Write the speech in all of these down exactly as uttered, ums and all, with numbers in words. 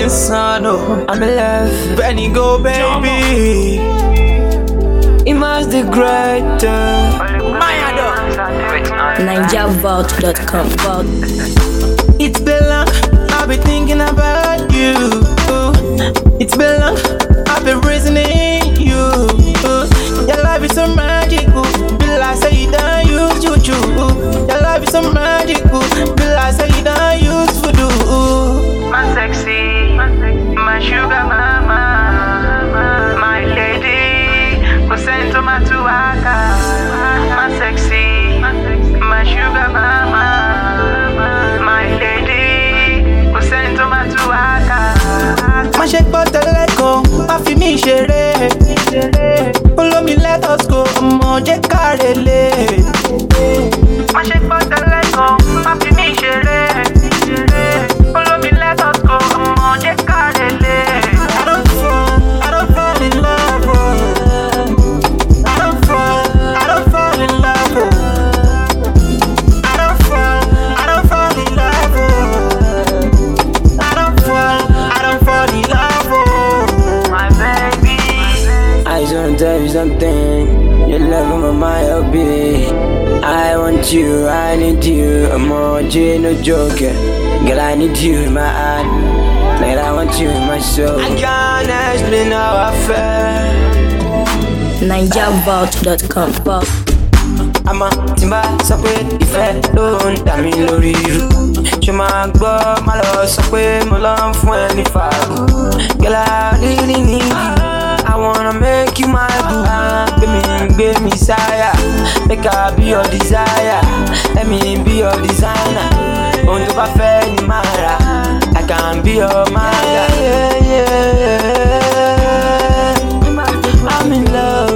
morning sun, oh, I'm in love. Benny go, baby. Ima's the greatest. Niger Vault dot com. It's been long, I've been thinking about you. It's been long, I've been reasoning you. Your love is so magical, Bill I say you don't use juju. Your love is so magical, Bill I say you don't use voodoo. My sexy, my sugar mama, my lady, who sent to my tuaka. My sexy, my sugar mama, my lady, who sent to my tuaka. My shake bottle let go, my fi me shere. Follow me, let us go, moje karele. My shake bottle let go, my fi me shere. Follow me, let us go, moje karele. I don't fall, I don't fall in love. Oh. I don't fall, I don't fall in love. Oh. I don't fall, I don't fall in love. Oh. I don't fall, I don't fall in love. Oh. My baby, I just wanna tell you something. Your love on my mind, oh baby. I want you, I need you. I'm on J, no joker. Girl, I need you in my heart. Man, I want you in my soul. I can't explain how I feel. Niger Vault dot com. I'm a timba, sapé, ìfẹ́ ló ń dà mí lórí irú. Ṣé máa gbọ́, má lọ sọ pé mo lọ ń fún ẹ ní fàágù. Girl, I really need you. I wanna make you my boo. Gbé mi, gbé mi sáyà. Make I be your desire. Let me be your designer. Ohun tó bá fẹ́ ni máa rà. I can be your man. Yeah, yeah, yeah. I'm in love.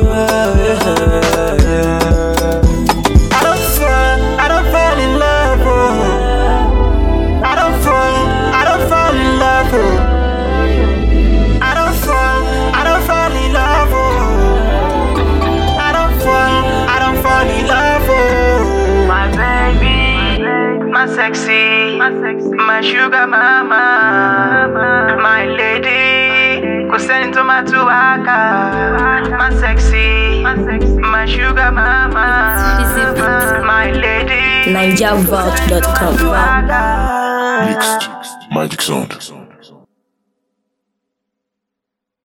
I don't fall, I don't fall in love. Oh. I don't fall, I don't fall in love. Oh. I don't fall, I don't fall in love. Oh. I don't fall, I don't fall in love. Oh. my baby, my sexy, my sugar mama, my lady, who sent to my tuaka. My sexy, my sugar mama, my lady, Niger Vault dot com. Mix, Magic Sound.